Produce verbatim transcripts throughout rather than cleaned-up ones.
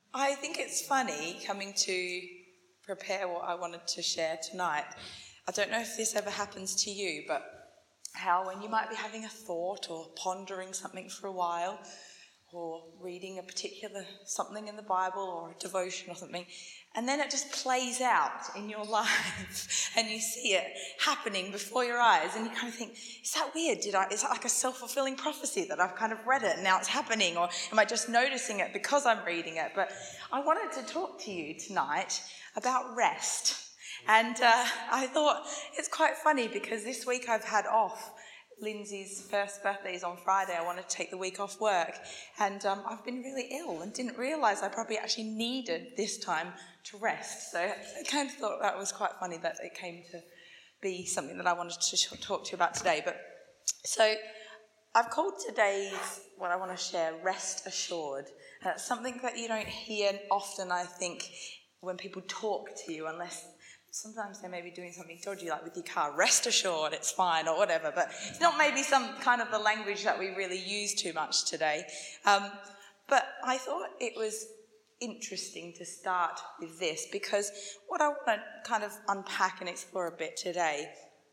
I think it's funny coming to prepare what I wanted to share tonight. I don't know if this ever happens to you, but how when you might be having a thought or pondering something for a while, or reading a particular something in the Bible or a devotion or something, and then it just plays out in your life and you see it happening before your eyes and you kind of think, is that weird? Did I, is that like a self-fulfilling prophecy that I've kind of read it and now it's happening? Or am I just noticing it because I'm reading it? But I wanted to talk to you tonight about rest. And uh, I thought it's quite funny because this week I've had off. Lindsay's first birthday is on Friday. I wanted to take the week off work. And um, I've been really ill and didn't realise I probably actually needed this time to rest. So I kind of thought that was quite funny that it came to be something that I wanted to talk to you about today. But so I've called today's, what I want to share, Rest Assured. And it's something that you don't hear often, I think, when people talk to you, unless sometimes they may be doing something dodgy, like with your car, rest assured, it's fine, or whatever. But it's not maybe some kind of the language that we really use too much today. Um, but I thought it was interesting to start with this, because what I want to kind of unpack and explore a bit today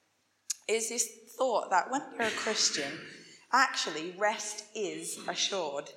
is this thought that when you're a Christian, actually rest is assured.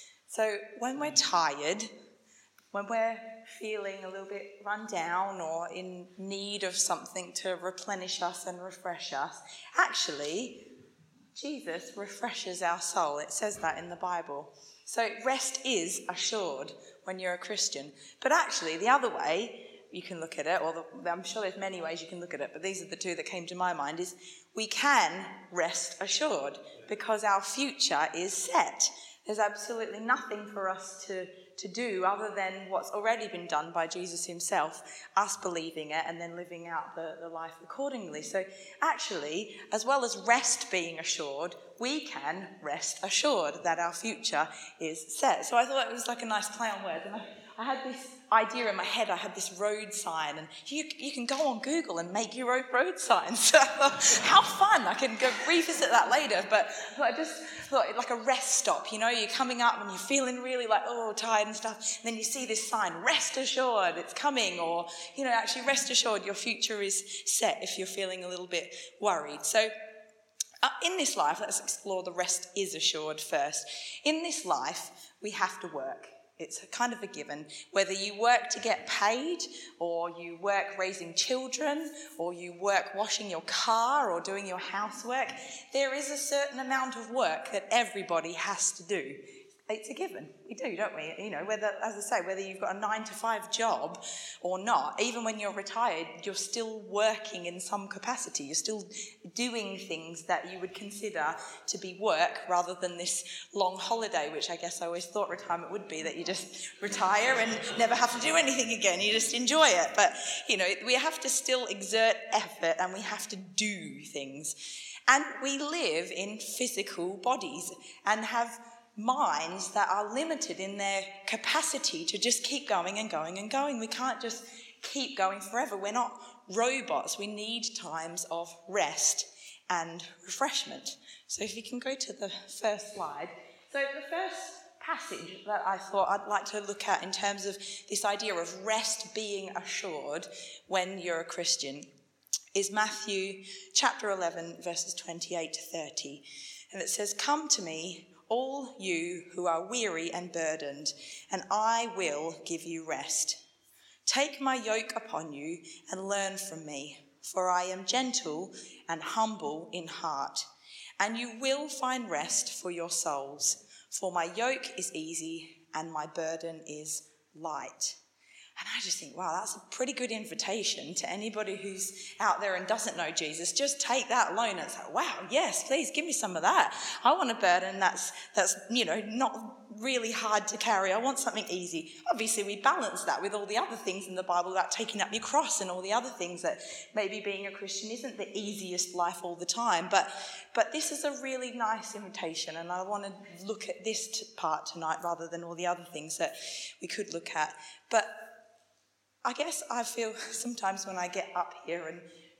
So when we're tired, when we're feeling a little bit run down or in need of something to replenish us and refresh us, actually, Jesus refreshes our soul. It says that in the Bible. So rest is assured when you're a Christian. But actually, the other way you can look at it, or the, I'm sure there's many ways you can look at it, but these are the two that came to my mind, is we can rest assured because our future is set. There's absolutely nothing for us to to do other than what's already been done by Jesus himself, us believing it and then living out the, the life accordingly. So actually, as well as rest being assured, we can rest assured that our future is set. So I thought it was like a nice play on words. And I, I had this idea in my head, I had this road sign, and you you can go on Google and make your own road signs. How fun! I can go revisit that later, but I just thought like a rest stop, you know, you're coming up and you're feeling really like, oh, tired and stuff, and then you see this sign, rest assured, it's coming, or, you know, actually rest assured your future is set if you're feeling a little bit worried. So uh, in this life, let's explore the rest is assured first. In this life, we have to work. It's a kind of a given. Whether you work to get paid, or you work raising children, or you work washing your car or doing your housework, there is a certain amount of work that everybody has to do. It's a given. We do, don't we? You know, whether, as I say, whether you've got a nine to five job or not, even when you're retired, you're still working in some capacity. You're still doing things that you would consider to be work rather than this long holiday, which I guess I always thought retirement would be, that you just retire and never have to do anything again. You just enjoy it. But, you know, we have to still exert effort and we have to do things. And we live in physical bodies and have minds that are limited in their capacity to just keep going and going and going. We can't just keep going forever. We're not robots. We need times of rest and refreshment. So if you can go to the first slide. So the first passage that I thought I'd like to look at in terms of this idea of rest being assured when you're a Christian is Matthew chapter eleven, verses twenty-eight to thirty. And it says, "Come to me, all you who are weary and burdened, and I will give you rest. Take my yoke upon you and learn from me, for I am gentle and humble in heart, and you will find rest for your souls. For my yoke is easy and my burden is light." And I just think, wow, that's a pretty good invitation to anybody who's out there and doesn't know Jesus. Just take that alone and it's like, wow, yes, please give me some of that. I want a burden that's, that's you know, not really hard to carry. I want something easy. Obviously, we balance that with all the other things in the Bible about taking up your cross and all the other things that maybe being a Christian isn't the easiest life all the time. But but this is a really nice invitation, and I want to look at this t- part tonight rather than all the other things that we could look at. But I guess I feel sometimes when I get up here and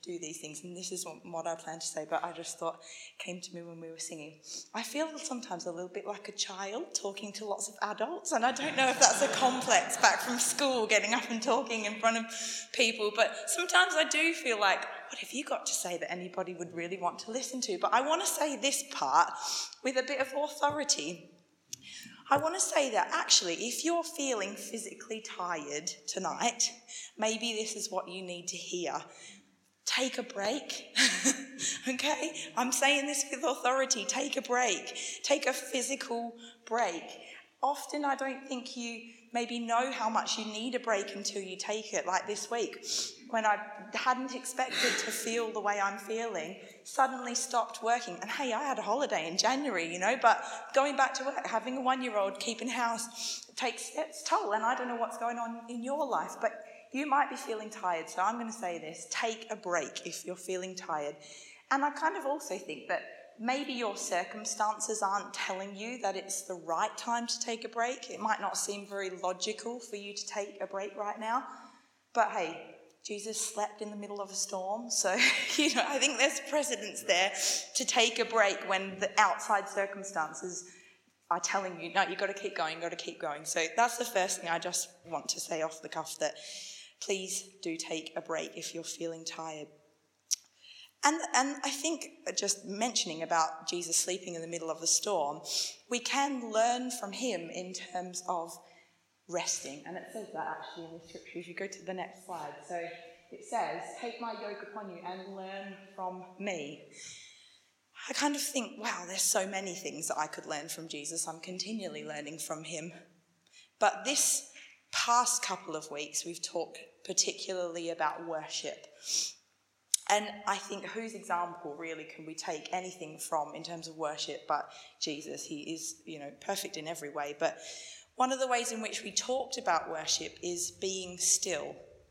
do these things, and this is what, what I plan to say, but I just thought it came to me when we were singing. I feel sometimes a little bit like a child talking to lots of adults, and I don't know if that's a complex back from school, getting up and talking in front of people, but sometimes I do feel like, what have you got to say that anybody would really want to listen to? But I want to say this part with a bit of authority. I want to say that actually, if you're feeling physically tired tonight, maybe this is what you need to hear. Take a break, okay? I'm saying this with authority. Take a break. Take a physical break. Often I don't think you maybe know how much you need a break until you take it, like this week, when I hadn't expected to feel the way I'm feeling, suddenly stopped working. And hey, I had a holiday in January, you know, but going back to work, having a one-year-old, keeping house, takes its toll. And I don't know what's going on in your life, but you might be feeling tired. So I'm going to say this, take a break if you're feeling tired. And I kind of also think that maybe your circumstances aren't telling you that it's the right time to take a break. It might not seem very logical for you to take a break right now. But hey, Jesus slept in the middle of a storm. So, you know, I think there's precedence there to take a break when the outside circumstances are telling you, no, you've got to keep going, you've got to keep going. So that's the first thing I just want to say off the cuff, that please do take a break if you're feeling tired. And, and I think just mentioning about Jesus sleeping in the middle of the storm, we can learn from him in terms of resting. And it says that actually in the scripture. If you go to the next slide. So it says, take my yoke upon you and learn from me. I kind of think, wow, there's so many things that I could learn from Jesus. I'm continually learning from him. But this past couple of weeks, we've talked particularly about worship. And I think whose example really can we take anything from in terms of worship but Jesus? He is, you know, perfect in every way. But one of the ways in which we talked about worship is being still.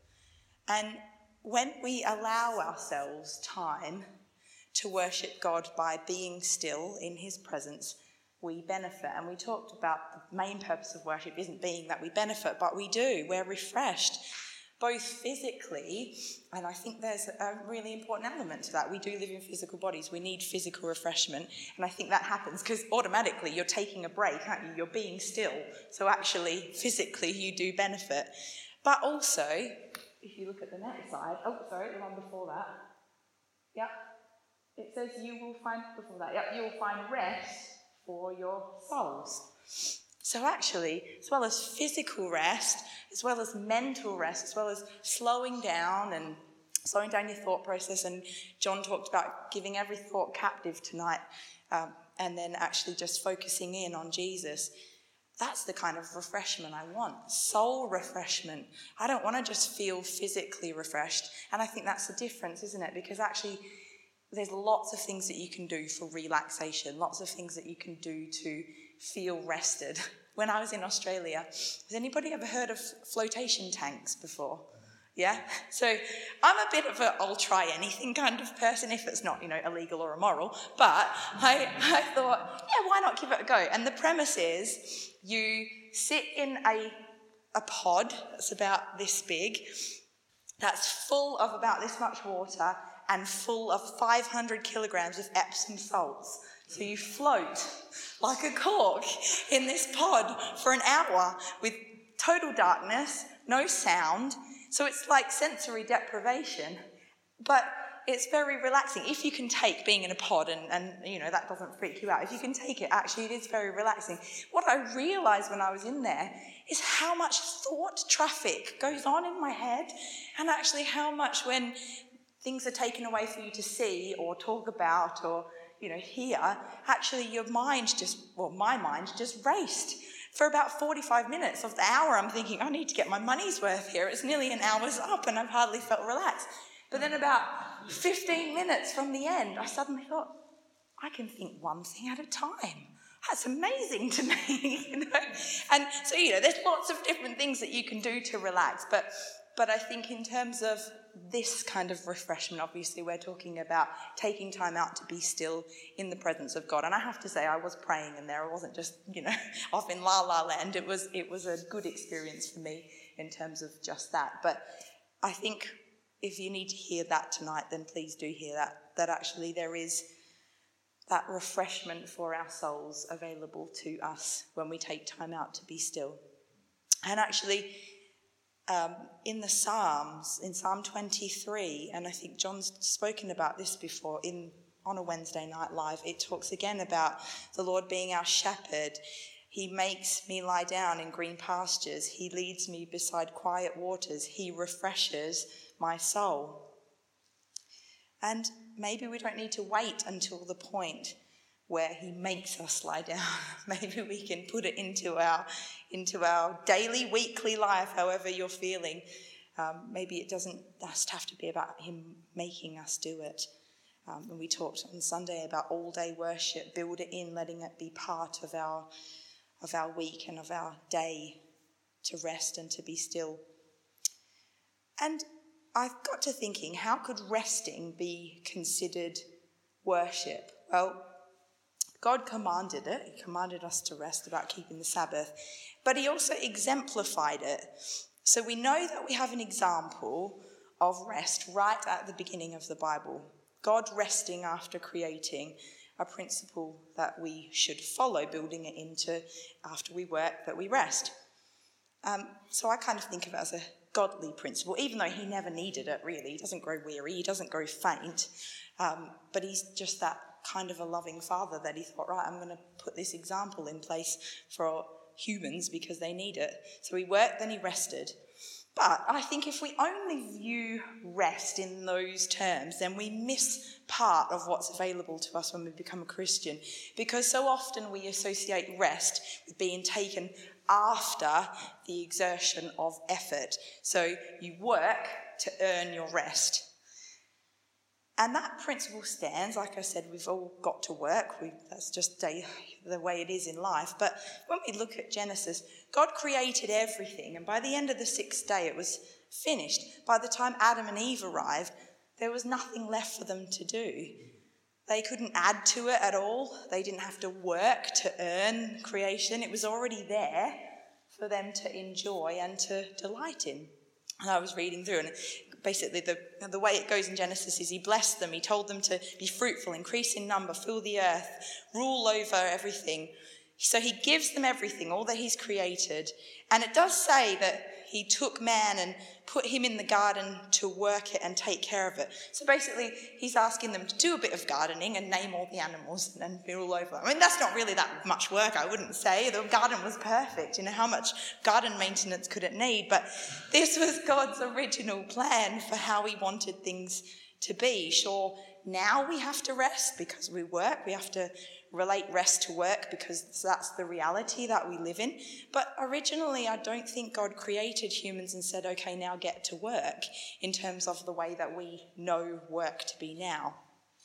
And when we allow ourselves time to worship God by being still in his presence, we benefit. And we talked about the main purpose of worship isn't being that we benefit, but we do. We're refreshed, both physically, and I think there's a really important element to that. We do live in physical bodies. We need physical refreshment, and I think that happens because automatically you're taking a break, aren't you? You're being still. So actually, physically, you do benefit. But also, if you look at the next slide, oh, sorry, the one before that. Yep. It says you will find, before that, yep, you will find rest for your souls. So actually, as well as physical rest, as well as mental rest, as well as slowing down and slowing down your thought process, and John talked about giving every thought captive tonight, um, and then actually just focusing in on Jesus. That's the kind of refreshment I want, soul refreshment. I don't want to just feel physically refreshed, and I think that's the difference, isn't it? Because actually, there's lots of things that you can do for relaxation, lots of things that you can do to feel rested. When I was in Australia, has anybody ever heard of flotation tanks before? Yeah? So I'm a bit of a I'll try anything kind of person if it's not, you know, illegal or immoral. But I, I thought, yeah, why not give it a go? And the premise is you sit in a, a pod that's about this big, that's full of about this much water and full of five hundred kilograms of Epsom salts. So you float like a cork in this pod for an hour with total darkness, no sound. So it's like sensory deprivation, but it's very relaxing. If you can take being in a pod and, and, you know, that doesn't freak you out. If you can take it, actually, it is very relaxing. What I realised when I was in there is how much thought traffic goes on in my head, and actually how much when things are taken away for you to see or talk about or, you know, hear, actually your mind just, well, my mind just raced. For about forty-five minutes of the hour, I'm thinking, I need to get my money's worth here. It's nearly an hour's up and I've hardly felt relaxed. But then about fifteen minutes from the end, I suddenly thought, I can think one thing at a time. That's amazing to me, you know. And so, you know, there's lots of different things that you can do to relax. But, but I think in terms of this kind of refreshment, obviously we're talking about taking time out to be still in the presence of God. And I have to say, I was praying in there. I wasn't just, you know, off in la la land. It was, it was a good experience for me in terms of just that. But I think if you need to hear that tonight, then please do hear that, that actually there is that refreshment for our souls available to us when we take time out to be still. And actually, um, in the Psalms, in Psalm twenty-three, and I think John's spoken about this before in on a Wednesday night live, it talks again about the Lord being our shepherd. He makes me lie down in green pastures. He leads me beside quiet waters. He refreshes my soul. And maybe we don't need to wait until the point where he makes us lie down. Maybe we can put it into our into our daily, weekly life, however you're feeling. Um, maybe it doesn't just have to be about him making us do it. Um, and we talked on Sunday about all-day worship, build it in, letting it be part of our of our week and of our day to rest and to be still. And I've got to thinking, how could resting be considered worship? Well, God commanded it. He commanded us to rest, about keeping the Sabbath. But he also exemplified it. So we know that we have an example of rest right at the beginning of the Bible. God resting after creating, a principle that we should follow, building it into after we work, that we rest. Um, so I kind of think of it as a godly principle, even though he never needed it, really. He doesn't grow weary, he doesn't grow faint, um, but he's just that kind of a loving father that he thought, right, I'm going to put this example in place for humans because they need it. So he worked, then he rested. But I think if we only view rest in those terms, then we miss part of what's available to us when we become a Christian. Because so often we associate rest with being taken after the exertion of effort. So you work to earn your rest. And that principle stands. Like I said, we've all got to work. We, that's just day, the way it is in life. But when we look at Genesis, God created everything. And by the end of the sixth day, it was finished. By the time Adam and Eve arrived, there was nothing left for them to do. They couldn't add to it at all. They didn't have to work to earn creation. It was already there for them to enjoy and to delight in. And I was reading through, and basically the, the way it goes in Genesis is he blessed them. He told them to be fruitful, increase in number, fill the earth, rule over everything. So he gives them everything, all that he's created. And it does say that he took man and put him in the garden to work it and take care of it. So basically, he's asking them to do a bit of gardening and name all the animals and be all over. I mean, that's not really that much work, I wouldn't say. The garden was perfect. You know, how much garden maintenance could it need? But this was God's original plan for how he wanted things to be. Sure, now we have to rest because we work. We have to relate rest to work because that's the reality that we live in. But originally, I don't think God created humans and said, okay, now get to work, in terms of the way that we know work to be now.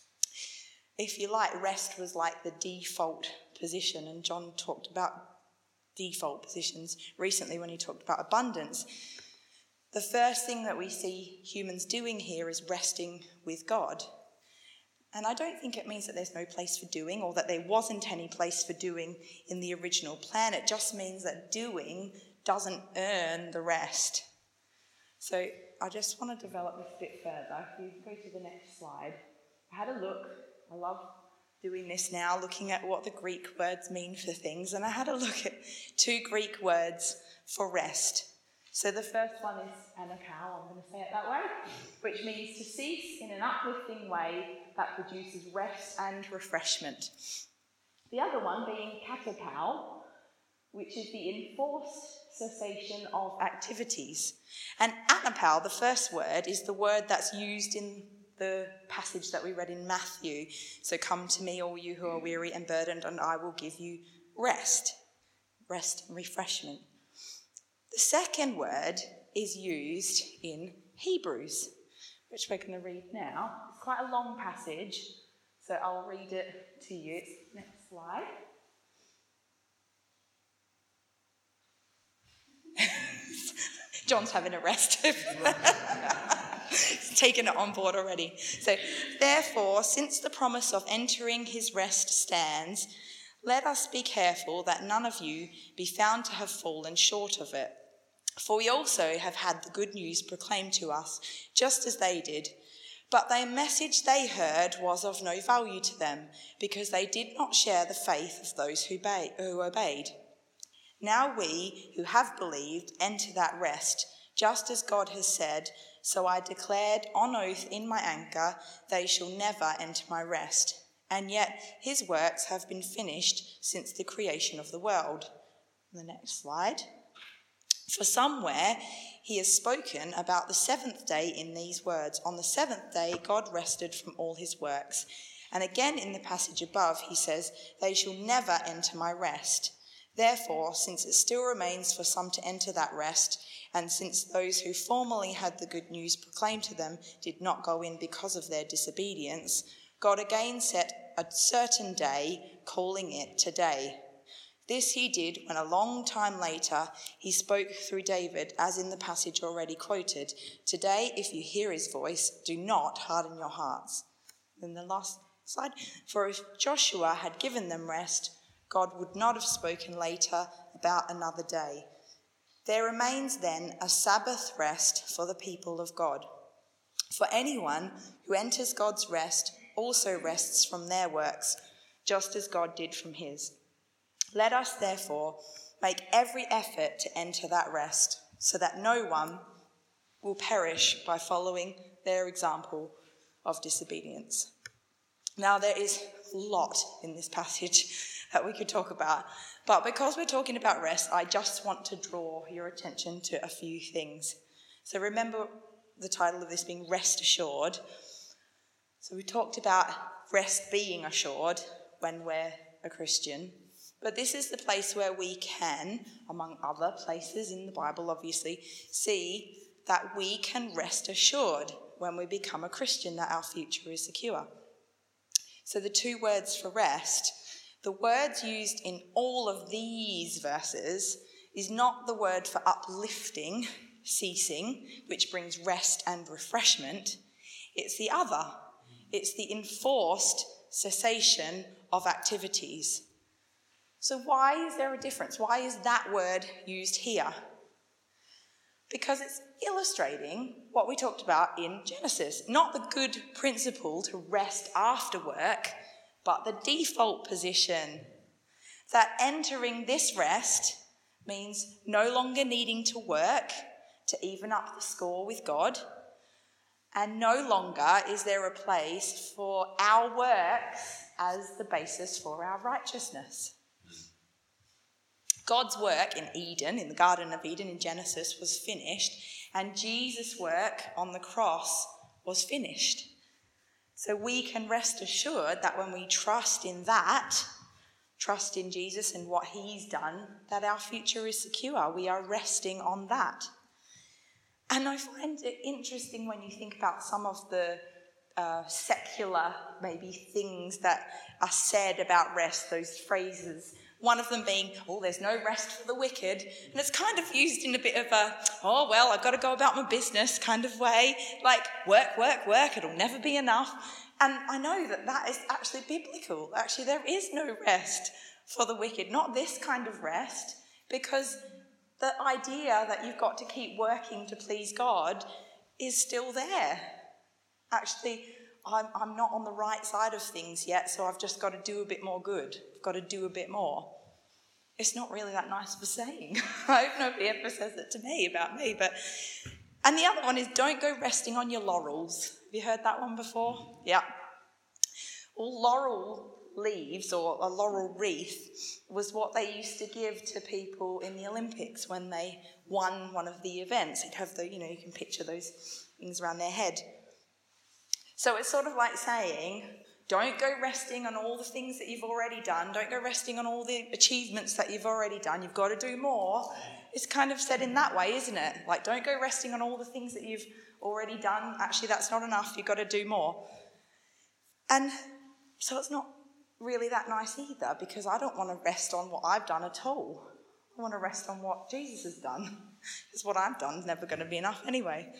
If you like, rest was like the default position, and John talked about default positions recently when he talked about abundance. The first thing that we see humans doing here is resting with God. And I don't think it means that there's no place for doing, or that there wasn't any place for doing in the original plan. It just means that doing doesn't earn the rest. So I just want to develop this a bit further. If you go to the next slide. I had a look. I love doing this now, looking at what the Greek words mean for things. And I had a look at two Greek words for rest. So the first one is anapau, I'm going to say it that way, which means to cease in an uplifting way that produces rest and refreshment. The other one being katapau, which is the enforced cessation of activities. And anapau, the first word, is the word that's used in the passage that we read in Matthew. So come to me, all you who are weary and burdened, and I will give you rest. Rest and refreshment. The second word is used in Hebrews, which we're going to read now. It's quite a long passage, so I'll read it to you. It's next slide. John's having a rest. He's taken it on board already. So, therefore, since the promise of entering his rest stands, let us be careful that none of you be found to have fallen short of it. For we also have had the good news proclaimed to us, just as they did. But the message they heard was of no value to them, because they did not share the faith of those who obeyed. Now we, who have believed, enter that rest, just as God has said, so I declared on oath in my anger, they shall never enter my rest. And yet his works have been finished since the creation of the world. The next slide. For somewhere he has spoken about the seventh day in these words. On the seventh day, God rested from all his works. And again in the passage above, he says, they shall never enter my rest. Therefore, since it still remains for some to enter that rest, and since those who formerly had the good news proclaimed to them did not go in because of their disobedience, God again set a certain day, calling it today. This he did when a long time later he spoke through David, as in the passage already quoted. Today, if you hear his voice, do not harden your hearts. Then the last slide. For if Joshua had given them rest, God would not have spoken later about another day. There remains then a Sabbath rest for the people of God. For anyone who enters God's rest also rests from their works, just as God did from his. Let us, therefore, make every effort to enter that rest, so that no one will perish by following their example of disobedience. Now, there is a lot in this passage that we could talk about, but because we're talking about rest, I just want to draw your attention to a few things. So remember the title of this being Rest Assured. So we talked about rest being assured when we're a Christian. But this is the place where we can, among other places in the Bible obviously, see that we can rest assured when we become a Christian that our future is secure. So the two words for rest, the words used in all of these verses is not the word for uplifting, ceasing, which brings rest and refreshment. It's the other. It's the enforced cessation of activities. So why is there a difference? Why is that word used here? Because it's illustrating what we talked about in Genesis. Not the good principle to rest after work, but the default position. That entering this rest means no longer needing to work to even up the score with God. And no longer is there a place for our works as the basis for our righteousness. God's work in Eden, in the Garden of Eden in Genesis, was finished, and Jesus' work on the cross was finished. So we can rest assured that when we trust in that, trust in Jesus and what he's done, that our future is secure. We are resting on that. And I find it interesting when you think about some of the uh, secular, maybe, things that are said about rest, those phrases. One of them being, oh, there's no rest for the wicked. And it's kind of used in a bit of a, oh, well, I've got to go about my business kind of way. Like, work, work, work, it'll never be enough. And I know that that is actually biblical. Actually, there is no rest for the wicked. Not this kind of rest, because the idea that you've got to keep working to please God is still there. Actually, I'm, I'm not on the right side of things yet, so I've just got to do a bit more good. I've got to do a bit more. It's not really that nice of a saying. I hope nobody ever says it to me about me. But and the other one is, don't go resting on your laurels. Have you heard that one before? Yeah. Well, laurel leaves or a laurel wreath was what they used to give to people in the Olympics when they won one of the events. They'd have the, you know, you can picture those things around their head. So it's sort of like saying, don't go resting on all the things that you've already done. Don't go resting on all the achievements that you've already done. You've got to do more. It's kind of said in that way, isn't it? Like, don't go resting on all the things that you've already done. Actually, that's not enough. You've got to do more. And so it's not really that nice either, because I don't want to rest on what I've done at all. I want to rest on what Jesus has done, because what I've done is never going to be enough anyway.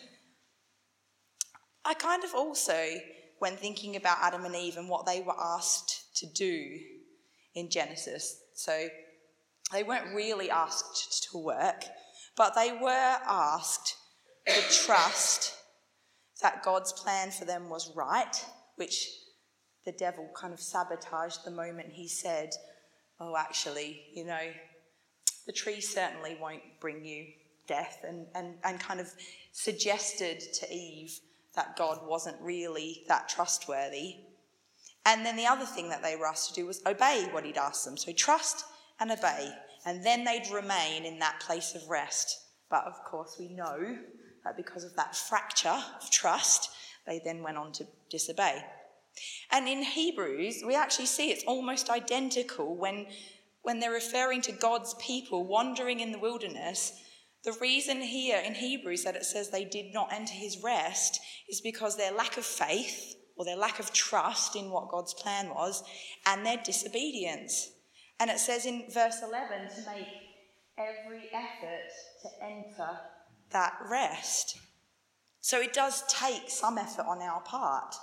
I kind of also, when thinking about Adam and Eve and what they were asked to do in Genesis, so they weren't really asked to work, But they were asked to trust that God's plan for them was right, which the devil kind of sabotaged the moment he said, oh, actually, you know, the tree certainly won't bring you death, and, and, and kind of suggested to Eve that God wasn't really that trustworthy. And then the other thing that they were asked to do was obey what he'd asked them. So trust and obey, and then they'd remain in that place of rest. But of course we know that because of that fracture of trust, they then went on to disobey. And in Hebrews, we actually see it's almost identical when, when they're referring to God's people wandering in the wilderness. The reason here in Hebrews that it says they did not enter his rest is because their lack of faith or their lack of trust in what God's plan was and their disobedience. And it says in verse eleven to make every effort to enter that rest. So it does take some effort on our part,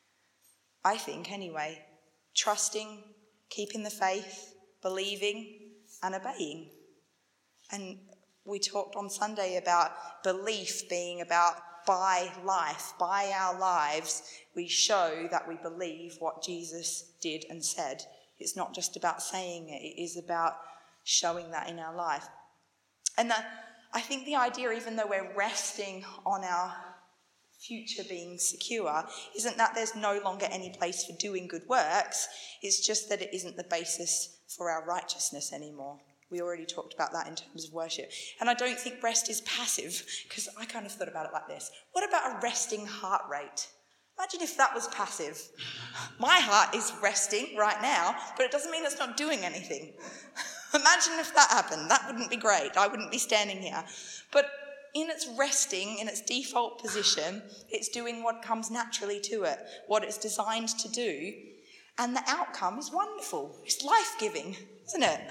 I think anyway, trusting, keeping the faith, believing and obeying. And we talked on Sunday about belief being about by life, by our lives, we show that we believe what Jesus did and said. It's not just about saying it, it is about showing that in our life. And the, I think the idea, even though we're resting on our future being secure, isn't that there's no longer any place for doing good works, it's just that it isn't the basis for our righteousness anymore. We already talked about that in terms of worship. And I don't think rest is passive, because I kind of thought about it like this. What about a resting heart rate? Imagine if that was passive. My heart is resting right now, but it doesn't mean it's not doing anything. Imagine if that happened. That wouldn't be great. I wouldn't be standing here. But in its resting, in its default position, it's doing what comes naturally to it, what it's designed to do. And the outcome is wonderful. It's life-giving, isn't it?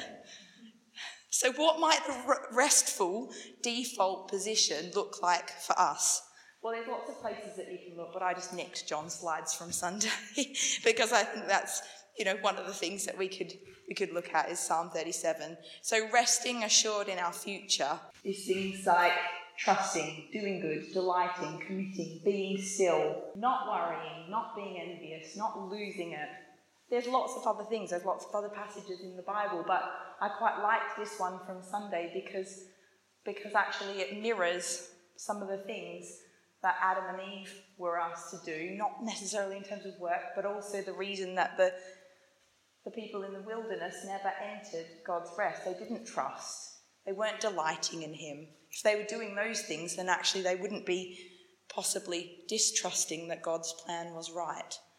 So what might the restful default position look like for us? Well, there's lots of places that you can look, but I just nicked John's slides from Sunday because I think that's, you know, one of the things that we could we could look at is Psalm thirty-seven. So resting assured in our future is things like trusting, doing good, delighting, committing, being still, not worrying, not being envious, not losing it. There's lots of other things. There's lots of other passages in the Bible, but I quite liked this one from Sunday because, because actually it mirrors some of the things that Adam and Eve were asked to do, not necessarily in terms of work, but also the reason that the, the people in the wilderness never entered God's rest. They didn't trust. They weren't delighting in him. If they were doing those things, then actually they wouldn't be possibly distrusting that God's plan was right.